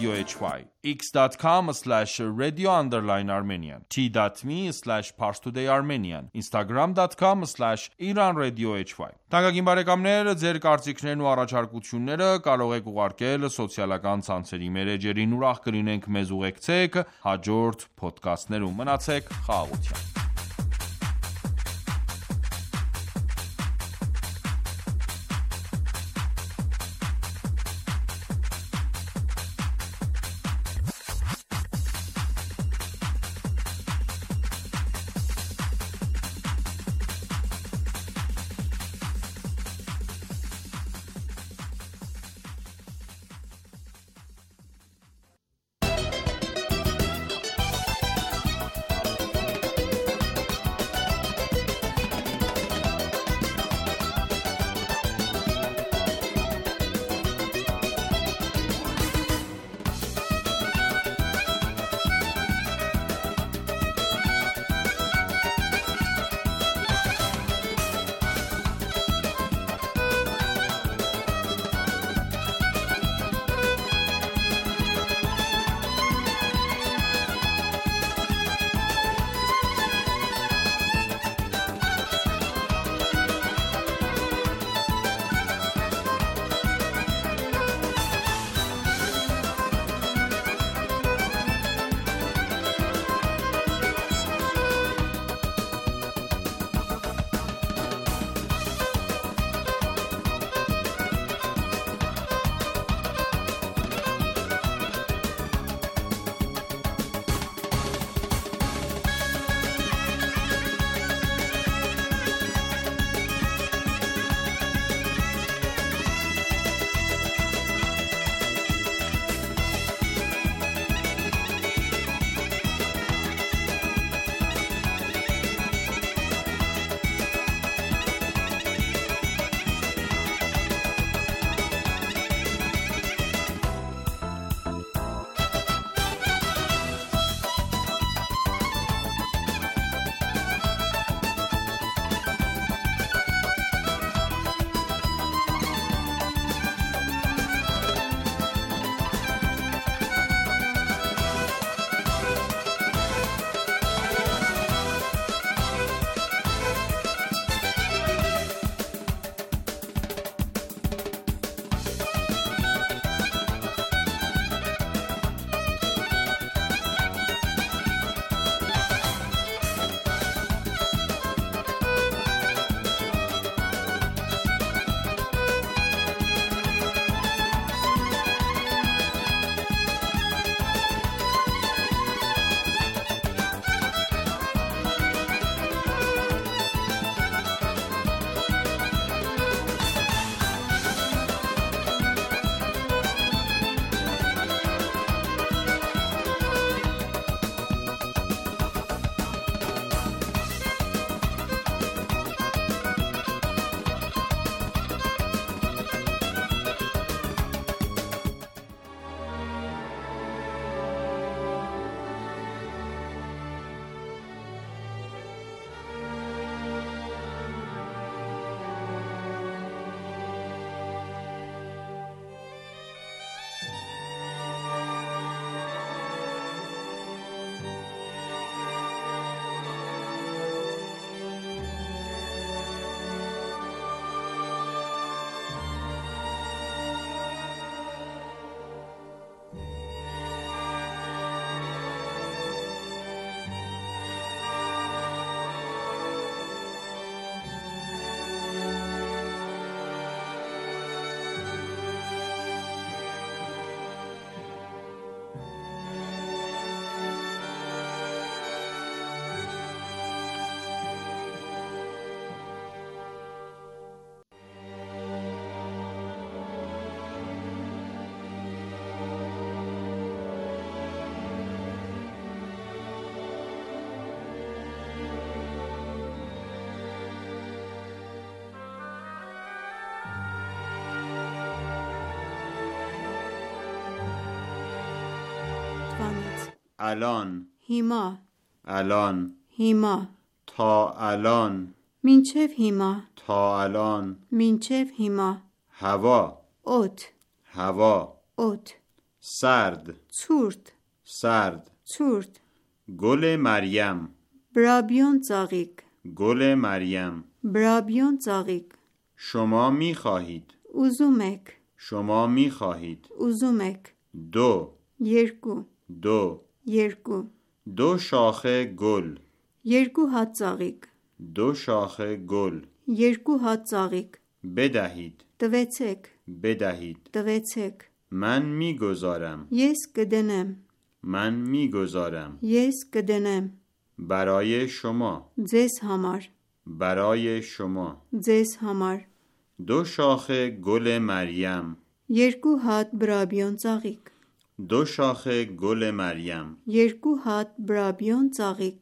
iran.radio.hy x.com/radio_armenian t.me/parstoday-armenian instagram.com/iranradio.hy Թանկագին բարեկամներ, ձեր կարծիքներն ու առաջարկությունները կարող եք ուղարկել սոցիալական ցանցերի մեր էջերին, ուրախ կլինենք մեզ ուղեկցեք հաջորդ փոդքասթներում։ Մնացեք խաղաղությամբ։ الان هیما الان هیما تا الان مینچف هیما تا الان مینچف هیما هوا اوت هوا اوت سرد ցուրտ, سرد ցուրտ, گل مریم բրաբյոն ծաղիկ, گل مریم բրաբյոն ծաղիկ, شما می خواهید ուզում եք, شما می خواهید ուզում եք, دو երկու, دو երկու, دو شاخه گل երկու հատ ծաղիկ, دو شاخه گل երկու հատ ծաղիկ, بدهید տվեցեք, بدهید տվեցեք, من می گذارم ես կդնեմ, من می گذارم ես կդնեմ, برای شما ձեզ համար, برای شما ձեզ համար, دو شاخه گل مریم երկու հատ բրաբյոն ծաղիկ, دو شاخه گل مریم երկու հատ բրաբյոն ծաղիկ,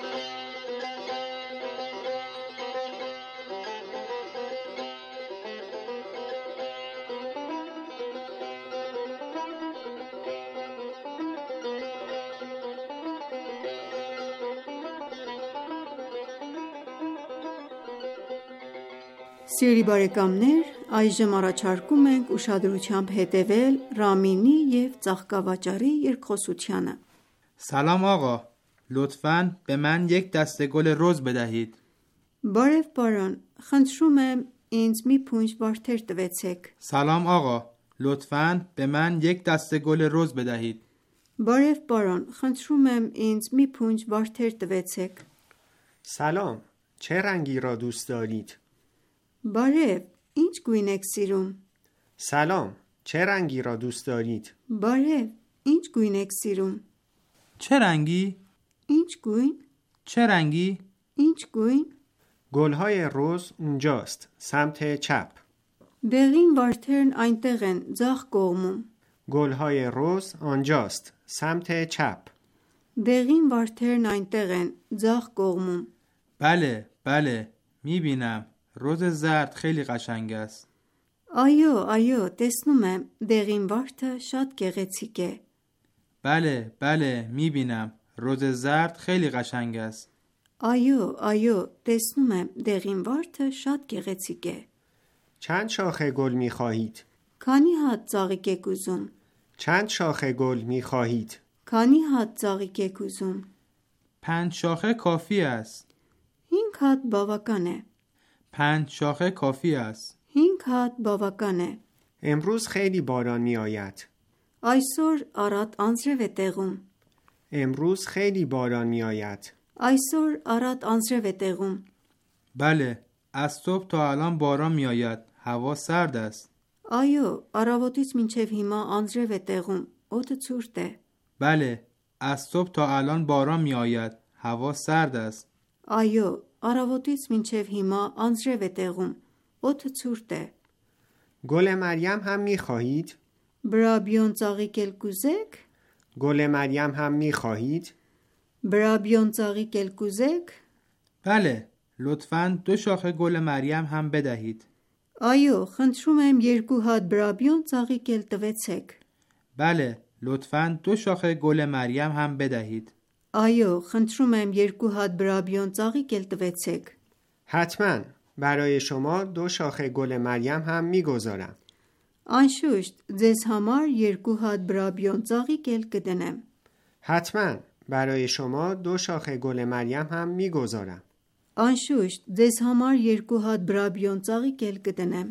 Սիրելի բարեկամներ, այժմ առաջարկում ենք ուշադրությամբ հետևել Ռամինի և ծաղկավաճառի երկխոսությանը։ سلام آقا، لطفاً به من یک دسته گل رز بدهید. Բարև պարոն, խնդրում եմ ինձ մի փունջ վարդեր տվեցեք։ سلام آقا، لطفاً به من یک دسته گل رز بدهید. Բարև պարոն, խնդրում եմ ինձ մի փունջ վարդեր տվեցեք։ سلام، چه رنگی را دوست دارید؟ Բարև, ինչ գույն եք սիրում։ سلام، چه رنگی را دوست دارید؟ Բարև, ինչ գույն եք սիրում։ چه رنگی؟ Ինչ գույն։ چه رنگی؟ Ինչ գույն։ گلهای رز اونجاست، سمت چپ. Դեղին վարդերն այնտեղ են, ձախ կողմում։ گلهای رز آنجاست، سمت چپ. Դեղին վարդերն այնտեղ են, ձախ կողմում։ بله، بله، میبینم. رز زرد خیلی قشنگ است. Այո, տեսնում եմ, դեղին վարդը շատ գեղեցիկ է։ بله، بله، میبینم. رز زرد خیلی قشنگ است. Այո, տեսնում եմ, դեղին վարդը շատ գեղեցիկ է։ چند شاخه گل می خواهید؟ Քանի հատ ծաղիկ եք ուզում։ چند شاخه گل می خواهید؟ Քանի հատ ծաղիկ եք ուզում։ 5 شاخه کافی است. 5 հատ բավական է։ 5 شاخه کافی است. 5 հատ բավական է։ امروز خیلی باران می آید. Այսօր առատ անձրև է տեղում։ امروز خیلی باران می آید. Այսօր առատ անձրև է տեղում։ بله، از صبح تا الان باران میآید. هوا سرد است. Այո, առավոտից մինչև հիմա անձրև է տեղում։ Օդը ցուրտ է։ بله، از صبح تا الان باران میآید. هوا سرد است. Այո, առավոտից մինչև հիմա անձրև է տեղում։ Օդը ցուրտ է։ گل مریم هم می خواهید؟ Բրաբյոն ծաղիկ էլ կուզեք։ گل مریم هم می خواهید؟ Բրաբյոն ծաղիկ էլ կուզեք։ بله، لطفاً 2 شاخه گل مریم هم بدهید. Այո, խնդրում եմ 2 հատ բրաբյոն ծաղիկ էլ տվեցեք։ بله، لطفاً 2 شاخه گل مریم هم بدهید. Այո, խնդրում եմ 2 հատ բրաբյոն ծաղիկ էլ տվեցեք։ حتما، برای شما 2 شاخه گل مریم هم می گذارم. Անշուշտ, ձեզ համար 2 հատ բրաբյոն ծաղիկ էլ կդնեմ։ حتما، برای شما 2 شاخه گل مریم هم می گذارم. Անշուշտ, ձեզ համար 2 հատ բրաբյոն ծաղիկ էլ կդնեմ։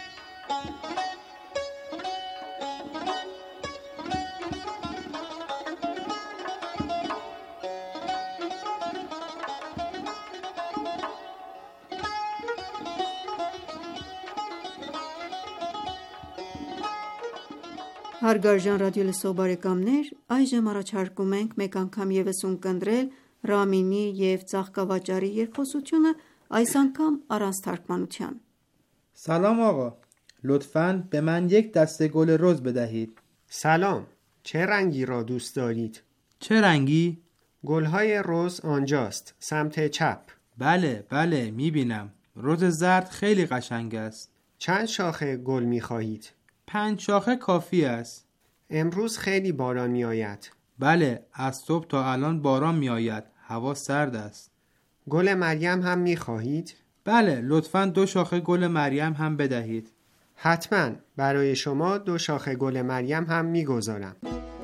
Հարգարժան ռադիոլսող բարեկամներ, այժմ առաջարկում ենք մեկ անգամ ևս ունկնդրել Ռամինի և ծաղկավաճառի երկխոսությունը, այս անգամ առանց թարգմանության։ سلام آقا، لطفاً به من یک دسته گل رز بدهید. سلام، چه رنگی را دوست دارید؟ چه رنگی؟ گلهای رز آنجاست، سمت چپ. بله، بله، میبینم. رز زرد خیلی قشنگ است. چند شاخه گل می خواهید؟ 5 شاخه کافی است. امروز خیلی باران می آید. بله، از صبح تا الان باران می آید. هوا سرد است. گل مریم هم می خواهید؟ بله، لطفاً 2 شاخه گل مریم هم بدهید. حتما برای شما 2 شاخه گل مریم هم میگذارم.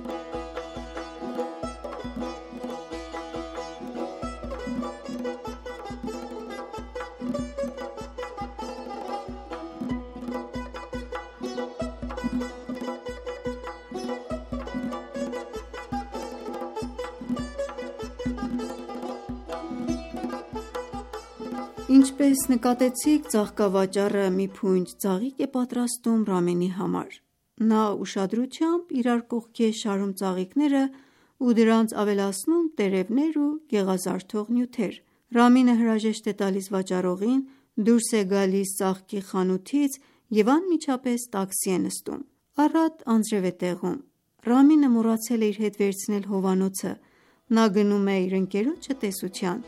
Ինչպես նկատեցիք, ծաղկավաճառը մի փունջ ծաղիկ է պատրաստում Ռամինի համար։ Նա ուշադրությամբ իրար կողքի է շարում ծաղիկները ու դրանց ավելացնում տերևներ ու գեղազարդող նյութեր։ Ռամինը հրաժեշտ է տալիս վաճառողին, դուրս է գալիս ծաղկի խանութից և անմիջապես տաքսի է նստում։ Առատ անձրև է տեղում։ Ռամինը մոռացել է իր հետ վերցնել հովանոցը։ Նա գնում է իր ընկերոջը տեսության։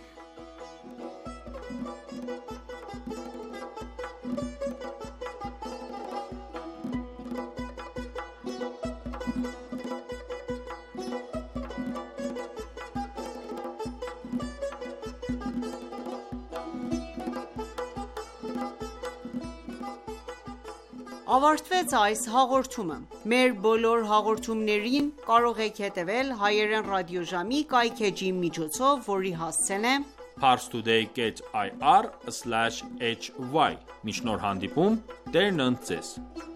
Ավարտվեց այս հաղորդումը։ Մեր բոլոր հաղորդումներին կարող եք հետևել հայերեն ռադիոժամի կայքէջի միջոցով, որի հասցեն է parstoday.ir/hy։ Մինչ նոր հանդիպում, Տերն ընդ ձեզ։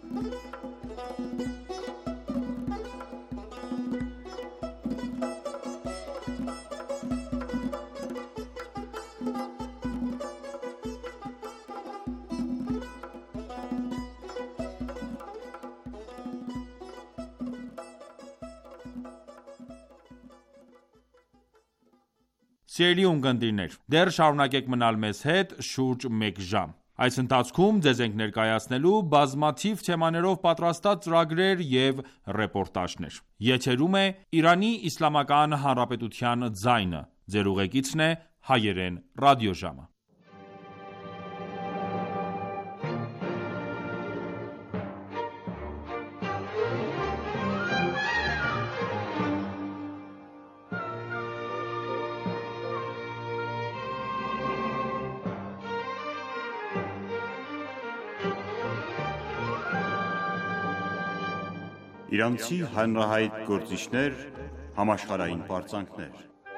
Սիրելի ունկնդիրներ, դեռ շարունակեք մնալ մեզ հետ շուրջ մեկ ժամ։ Այս ընթացքում ձեզ ենք ներկայացնելու բազմաթիվ թեմաներով պատրաստած ծրագրեր և ռեպորտաժներ։ Եթերում է Իրանի Իսլամական Հանրապետության ձայնը։ Ձեր ուղեկիցն է հայերեն ռադիոժամը։ Իրանցի հանրահայտ գործիչներ, համաշխարհային պարծանքներ։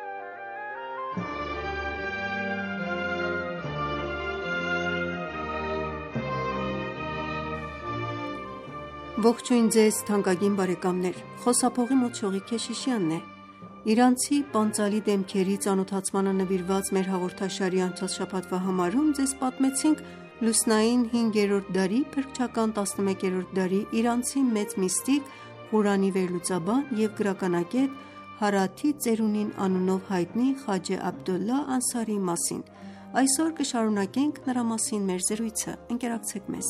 Ողջույն ձեզ թանկագին բարեկամներ, խոսափողի մոտ Շողիկ Քեշիշյանն է։ Իրանցի պանծալի դեմքերի ծանոթացմանը նվիրված մեր հաղորդաշարի անցած շաբաթվա համարում ձեզ պատմեցինք լուսնային 5-րդ դարի, փրկչական 11-րդ դարի իրանցի մեծ միստիկ, Ղուրանի վերլուծաբան և գրականագետ Հարաթի Ծերունին անունով հայտնի Խաջե Աբդոլլահ Անսարիի մասին։ Այսօր կշարունակենք նրա մասին մեր զրույցը։ Ընկերակցեք մեզ։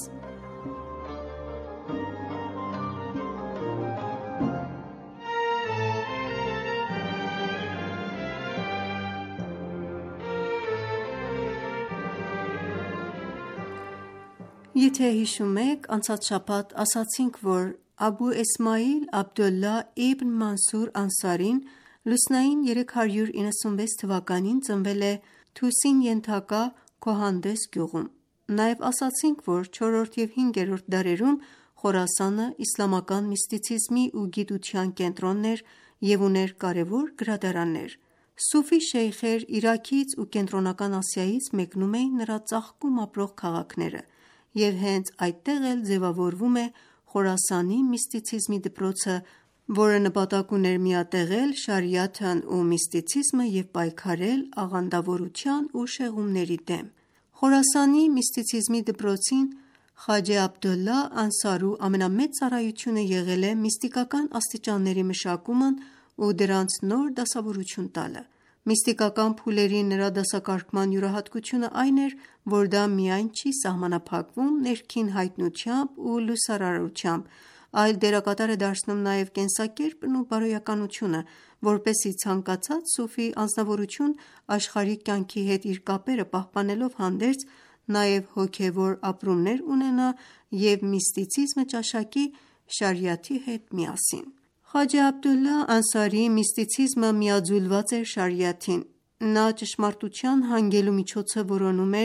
Եթե հիշում եք, անցած շաբաթ ասացինք, որ Աբու Էսմայիլ Աբդոլլահ իբն Մանսուր Անսարին լուսնային 396 թվականին ծնվել է Թուսին ենթակա Քոհանդես գյուղում։ Նաև ասացինք, որ 4-րդ և 5-րդ դարերում Խորասանը իսլամական միստիցիզմի ու գիտության կենտրոնն էր և ուներ կարևոր գրադարաններ։ Սուֆի շեյխեր Իրաքից ու Կենտրոնական Ասիայից մեկնում էին նրա ծաղկում ապրող քաղաքները, և հենց այդտեղ էլ ձևավորվում է Խորասանի միստիցիզմի դպրոցը, որը նպատակ ուներ միատեղել շարիաթն ու միստիցիզմը և պայքարել աղանդավորության ու շեղումների դեմ։ Խորասանի միստիցիզմի դպրոցին Խաջե Աբդոլլահ Անսարու ամենամեծ ծառայությունը եղել է միստիկական աստիճանների մշակումն ու դրանց նոր դասավորություն տալը։ Միստիկական փուլերի նրա դասակարգման յուրահատկությունը այն էր, որ դա միայն չի սահմանափակվում ներքին հայտնությամբ ու լուսարարությամբ, այլ դերակատար է դարձնում նաև կենսակերպն ու բարոյականությունը, որպեսզի ցանկացած սուֆի անձնավորություն աշխարհիկ կյանքի հետ իր կապերը պահպանելով հանդերձ նաև հոգևոր ապրումներ ունենա և միստիցիզմը ճաշակի շարիաթի հետ միասին։ Խաջե Աբդոլլահ Անսարիի միստիցիզմը միաձուլված էր շարիաթին։ Նա ճշմարտության հանգելու միջոցը որոնում էր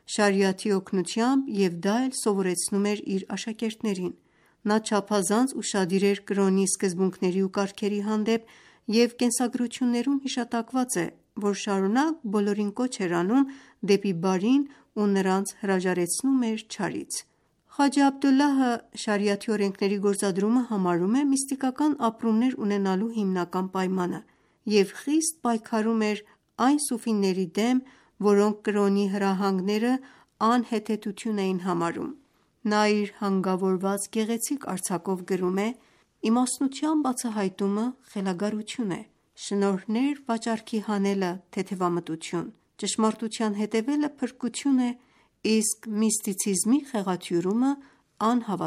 շարիաթի օգնությամբ և դա էլ սովորեցնում էր իր աշակերտներին։ Նա չափազանց ուշադիր էր կրոնի սկզբունքների ու կարգերի հանդեպ և կենսագրություններում հիշատակված է, որ շարունակ բոլորին կոչ էր անում դեպի բարին ու նրանց հրաժարեցնում էր չարից։ Խաջա Աբդուլլահը շարիաթի օրենքների գործադրումը համարում է միստիկական ապրումներ ունենալու հիմնական պայմանը և խիստ պայքարում էր այն սուֆիների դեմ, որոնք կրոնի հրահանգները անհեթեթություն էին համարում։ Նա իր հանգավորված գեղեցիկ արձակով գրում է. «Իմաստնության բացահայտումը խելագարություն է, շնորհներ վաճառքի հանելը թեթևամտություն, ճշմարտության հետևելը փրկություն է, իսկ միստիցիզմի խեղաթյուրումը անհավատություն